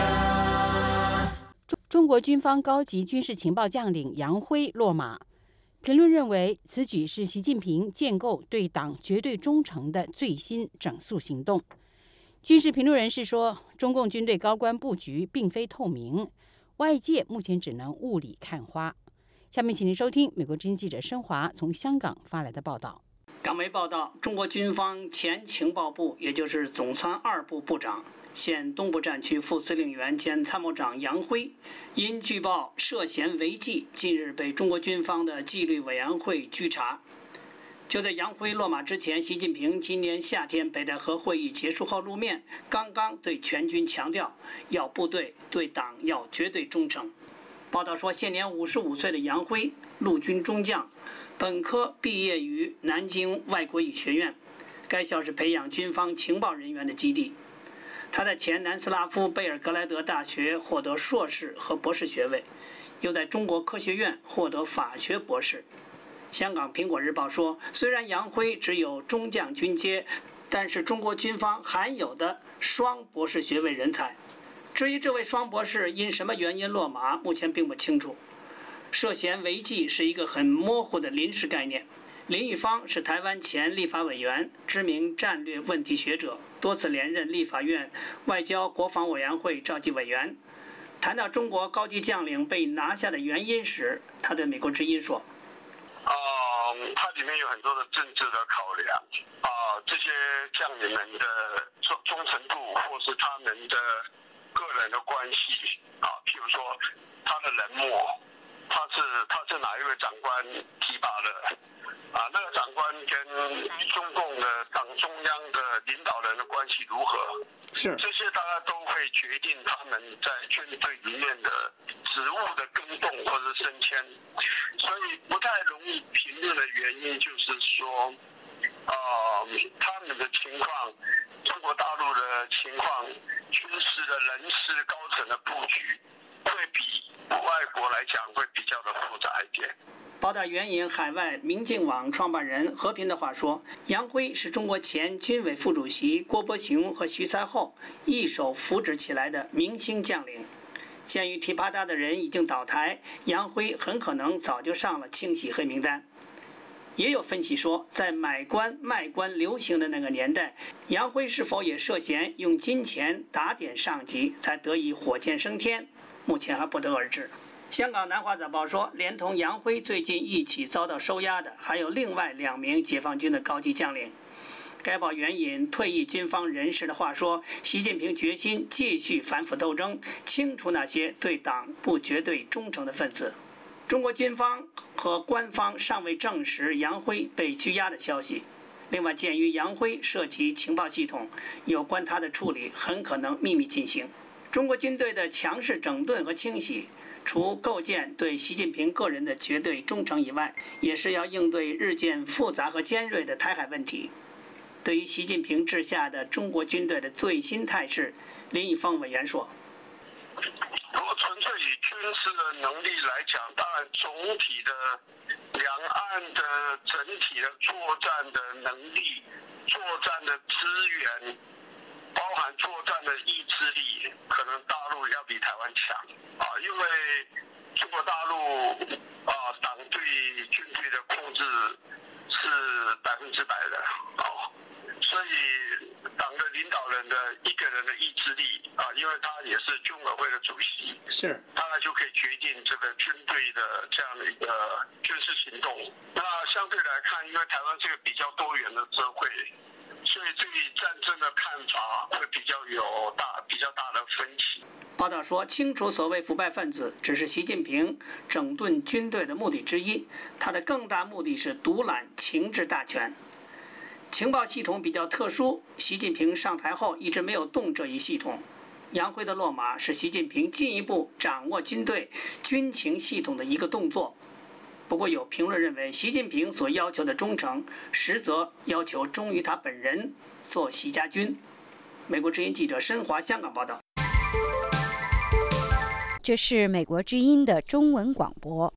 中国军方高级军事情报将领杨辉落马。评论认为，此举是习近平建构对党绝对忠诚的最新整肃行动。军事评论人士说，中共军队高官布局并非透明，外界目前只能雾里看花。下面请您收听美国之音记者申华从香港发来的报道。 港媒报道，中国军方前情报部，也就是总参二部部长、现东部战区副司令员兼参谋长杨辉，因据报涉嫌违纪，近日被中国军方的纪律委员会拘查。就在杨辉落马之前，习近平今年夏天北戴河会议结束后露面，刚刚对全军强调，要部队对党要绝对忠诚。报道说，现年五十五岁的杨辉，陆军中将，本科毕业于南京外国语学院，该校是培养军方情报人员的基地。他在前南斯拉夫贝尔格莱德大学获得硕士和博士学位，又在中国科学院获得法学博士。香港苹果日报说，虽然杨辉只有中将军阶，但是中国军方罕有的双博士学位人才。至于这位双博士因什么原因落马，目前并不清楚。涉嫌违纪是一个很模糊的临时概念。林玉芳是台湾前立法委员，知名战略问题学者，多次连任立法院外交国防委员会召集委员。谈到中国高级将领被拿下的原因时，他对美国之音说：“ 呃，它里面有很多的政治的考量啊、呃，这些将领们的忠忠诚度，或是他们的个人的关系啊，譬如说他的冷漠，他是他是哪一位长官提拔的？”啊，那个长官跟中共的党中央的领导人的关系如何？ 是这些大家都会决定他们在军队里面的职务的更动或者升迁，所以不太容易评论的原因就是说，呃，他们的情况，中国大陆的情况，军事的人事高层的布局，会比外国来讲会比较的复杂一点。 报道援引海外明镜网创办人和平的话说，杨辉是中国前军委副主席郭伯雄和徐才厚一手扶植起来的明星将领。鉴于提拔他的人已经倒台，杨辉很可能早就上了清洗黑名单。也有分析说，在买官卖官流行的那个年代，杨辉是否也涉嫌用金钱打点上级，才得以火箭升天，目前还不得而知。香港南华早报说，连同杨辉最近一起遭到收押的，还有另外两名解放军的高级将领。该报援引退役军方人士的话说，习近平决心继续反腐斗争，清除那些对党不绝对忠诚的分子。中国军方和官方尚未证实杨辉被拘押的消息。另外，鉴于杨辉涉及情报系统，有关他的处理很可能秘密进行。中国军队的强势整顿和清洗，除构建对习近平个人的绝对忠诚以外，也是要应对日渐复杂和尖锐的台海问题。对于习近平治下的中国军队的最新态势，林毅峰委员说：“ 如果纯粹以军事的能力来讲，当然总体的两岸的整体的作战的能力、作战的资源，包含作战的意志力，可能大陆要比台湾强啊，因为中国大陆啊党对军队的控制是百分之百的啊，所以党的领导人的一个人的意志力啊，因为他也是军委会的主席， 是， 他就可以决定这个军队的这样的一个军事行动。那相对来看，因为台湾是个比较多元的社会，所以对于战争的看法会比较有大比较大的分歧。 报道说，清除所谓腐败分子只是习近平整顿军队的目的之一，他的更大目的是独揽情治大权。情报系统比较特殊，习近平上台后一直没有动这一系统。杨辉的落马是习近平进一步掌握军队军情系统的一个动作。不过有评论认为，习近平所要求的忠诚，实则要求忠于他本人，做习家军。美国之音记者申华香港报道。 这是美国之音的中文广播。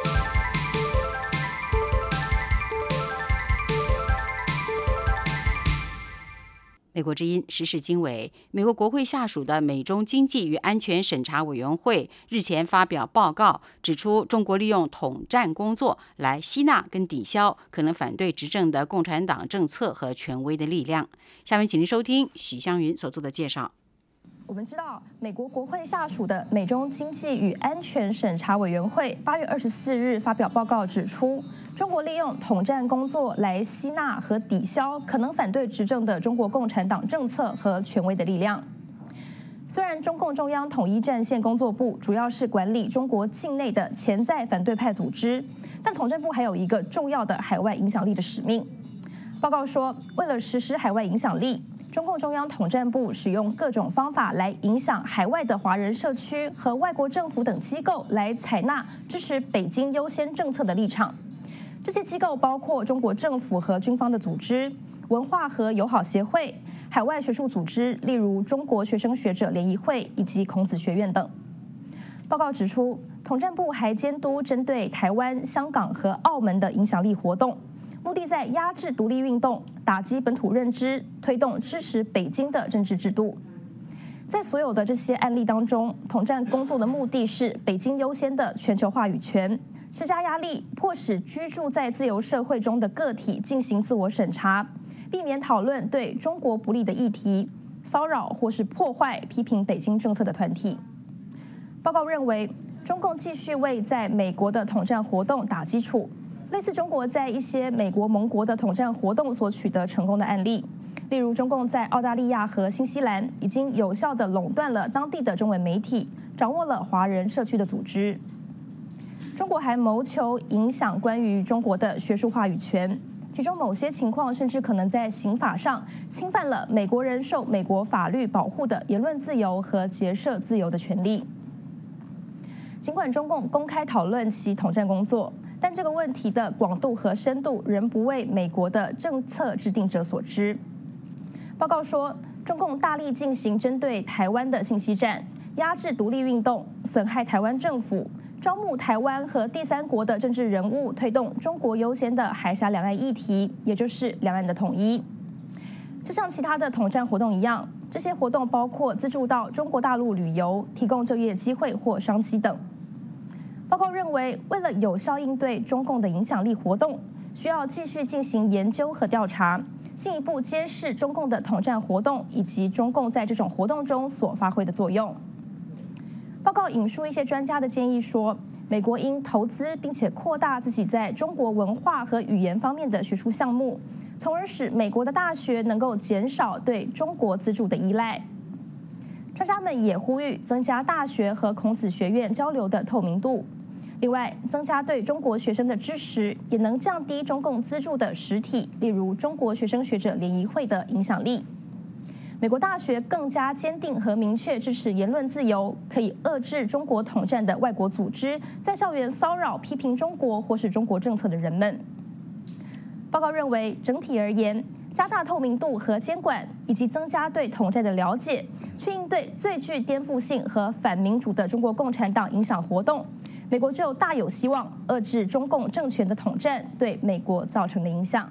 美国之音时事经纬，美国国会下属的美中经济与安全审查委员会日前发表报告，指出中国利用统战工作来吸纳跟抵消可能反对执政的共产党政策和权威的力量。下面请您收听许湘云所做的介绍。 我们知道，美国国会下属的美中经济与安全审查委员会八月二十四日发表报告，指出中国利用统战工作来吸纳和抵消可能反对执政的中国共产党政策和权威的力量。虽然中共中央统一战线工作部主要是管理中国境内的潜在反对派组织，但统战部还有一个重要的海外影响力的使命。报告说，为了实施海外影响力，中共中央统战部使用各种方法来影响海外的华人社区和外国政府等机构来采纳支持北京优先政策的立场。这些机构包括中国政府和军方的组织、文化和友好协会、海外学术组织，例如中国学生学者联谊会以及孔子学院等。报告指出，统战部还监督针对台湾、香港和澳门的影响力活动，目的在压制独立运动、打击本土认知、推动支持北京的政治制度。在所有的这些案例当中，统战工作的目的是北京优先的全球话语权，施加压力，迫使居住在自由社会中的个体进行自我审查，避免讨论对中国不利的议题，骚扰或是破坏批评北京政策的团体。报告认为，中共继续为在美国的统战活动打基础。类似中国在一些美国盟国的统战活动所取得成功的案例，例如中共在澳大利亚和新西兰已经有效地垄断了当地的中文媒体，掌握了华人社区的组织。中国还谋求影响关于中国的学术话语权，其中某些情况甚至可能在刑法上侵犯了美国人受美国法律保护的言论自由和结社自由的权利。尽管中共公开讨论其统战工作，但这个问题的广度和深度仍不为美国的政策制定者所知。报告说，中共大力进行针对台湾的信息战，压制独立运动，损害台湾政府，招募台湾和第三国的政治人物，推动中国优先的海峡两岸议题，也就是两岸的统一。就像其他的统战活动一样，这些活动包括资助到中国大陆旅游、提供就业机会或商机等。报告认为，为了有效应对中共的影响力活动，需要继续进行研究和调查，进一步监视中共的统战活动以及中共在这种活动中所发挥的作用。报告引述一些专家的建议说，美国应投资并且扩大自己在中国文化和语言方面的学术项目，从而使美国的大学能够减少对中国资助的依赖。专家们也呼吁增加大学和孔子学院交流的透明度。另外，增加对中国学生的支持，也能降低中共资助的实体，例如中国学生学者联谊会的影响力。美国大学更加坚定和明确支持言论自由，可以遏制中国统战的外国组织在校园骚扰批评中国或是中国政策的人们。报告认为，整体而言，加大透明度和监管，以及增加对统战的了解，去应对最具颠覆性和反民主的中国共产党影响活动，美国就大有希望遏制中共政权的统战对美国造成的影响。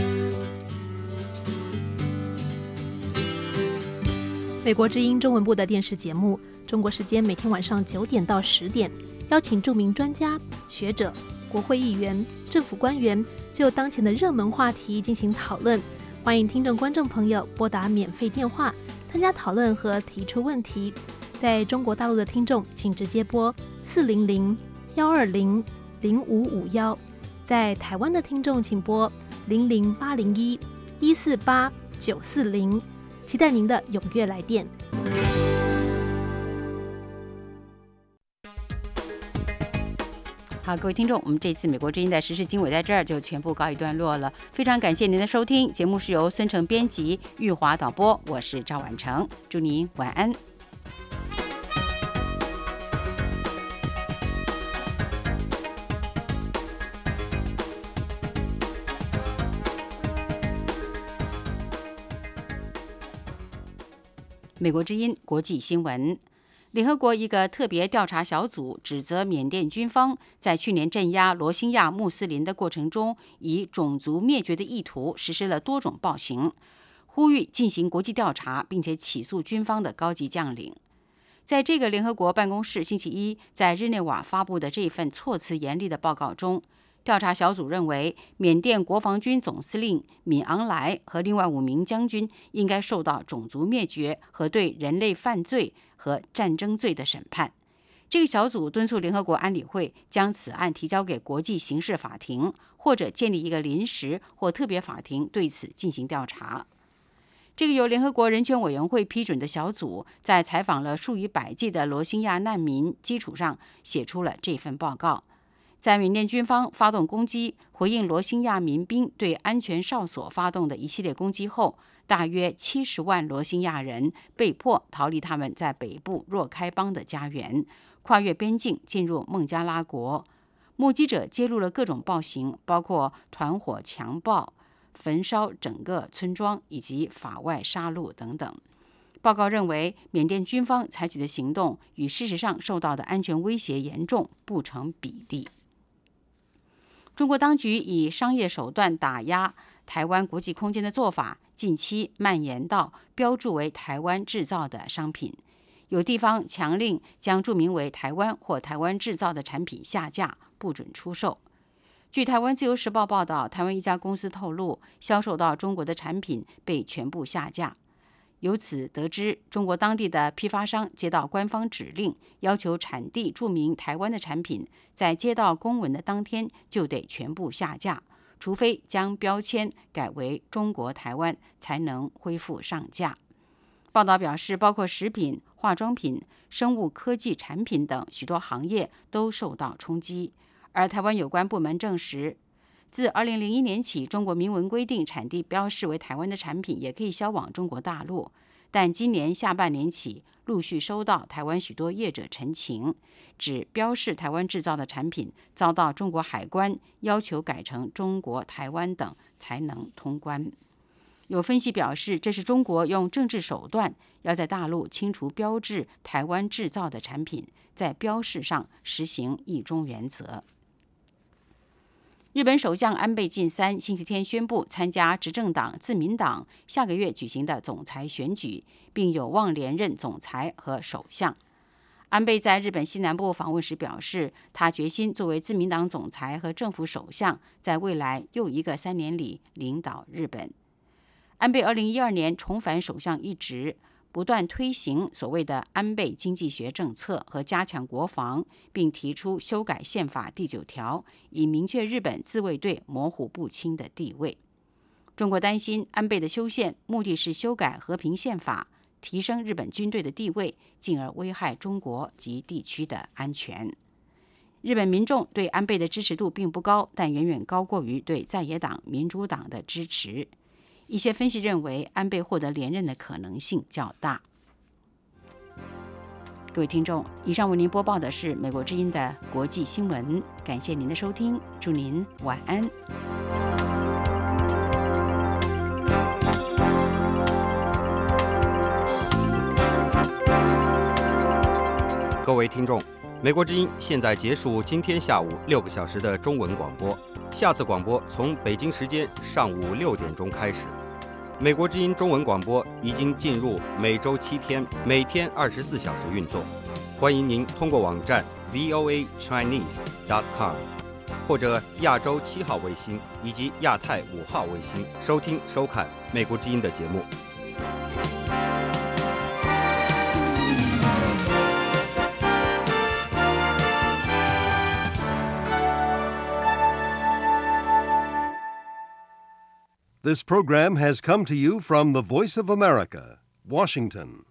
美国之音中文部的电视节目，中国时间每天晚上九点到十点，邀请著名专家、学者、国会议员、政府官员就当前的热门话题进行讨论。 欢迎听众观众朋友拨打免费电话参加讨论和提出问题。在中国大陆的听众请直接拨四零零幺二零零五五幺，在台湾的听众请拨零零八零一一四八九四零，期待您的踊跃来电。 好，各位听众，我们这次美国之音的时事经纬在这儿就全部告一段落了。非常感谢您的收听，节目是由孙成编辑，玉华导播，我是赵婉成，祝您晚安。美国之音国际新闻。联合国一个特别调查小组指责缅甸军方在去年镇压罗兴亚穆斯林的过程中，以种族灭绝的意图实施了多种暴行，呼吁进行国际调查，并且起诉军方的高级将领。在这个联合国办公室星期一在日内瓦发布的这份措辞严厉的报告中，调查小组认为，缅甸国防军总司令敏昂莱和另外五名将军应该受到种族灭绝和对人类犯罪和战争罪的审判。这个小组敦促联合国安理会将此案提交给国际刑事法庭，或者建立一个临时或特别法庭对此进行调查。这个由联合国人权委员会批准的小组，在采访了数以百计的罗兴亚难民基础上，写出了这份报告。在缅甸军方发动攻击，回应罗兴亚民兵对安全哨所发动的一系列攻击后，大约七十万罗兴亚人被迫逃离他们在北部若开邦的家园，跨越边境进入孟加拉国。目击者揭露了各种暴行，包括团伙强暴、焚烧整个村庄以及法外杀戮等等。报告认为，缅甸军方采取的行动与事实上受到的安全威胁严重不成比例。中国当局以商业手段打压台湾国际空间的做法，近期蔓延到标注为台湾制造的商品。有地方强令将注明为台湾或台湾制造的产品下架，不准出售。据台湾自由时报报道，台湾一家公司透露，销售到中国的产品被全部下架。由此得知，中国当地的批发商接到官方指令，要求产地注明台湾的产品，在接到公文的当天就得全部下架，除非将标签改为中国台湾，才能恢复上架。报道表示，包括食品、化妆品、生物科技产品等许多行业都受到冲击。而台湾有关部门证实，自二零零一年起，中国明文规定产地标示为台湾的产品也可以销往中国大陆。但今年下半年起，陆续收到台湾许多业者陈情，指标示台湾制造的产品遭到中国海关要求改成中国台湾等才能通关。有分析表示，这是中国用政治手段要在大陆清除标志台湾制造的产品，在标示上实行一中原则。日本首相安倍晋三星期天宣布参加执政党自民党下个月举行的总裁选举，并有望连任总裁和首相。安倍在日本西南部访问时表示，他决心作为自民党总裁和政府首相，在未来又一个三年里领导日本。安倍二零一二年重返首相一职，不断推行所谓的安倍经济学政策和加强国防，并提出修改宪法第九条，以明确日本自卫队模糊不清的地位。中国担心安倍的修宪目的是修改和平宪法，提升日本军队的地位，进而危害中国及地区的安全。日本民众对安倍的支持度并不高，但远远高过于对在野党民主党的支持。一些分析认为，安倍获得连任的可能性较大。各位听众，以上为您播报的是美国之音的国际新闻，感谢您的收听，祝您晚安。 各位听众，美国之音现在结束今天下午六个小时的中文广播，下次广播从北京时间上午六点钟开始。美国之音中文广播已经进入每周七天，每天二十四小时运作。欢迎您通过网站 V O A Chinese dot com 或者亚洲七号卫星以及亚太五号卫星收听收看美国之音的节目。 This program has come to you from the Voice of America, Washington.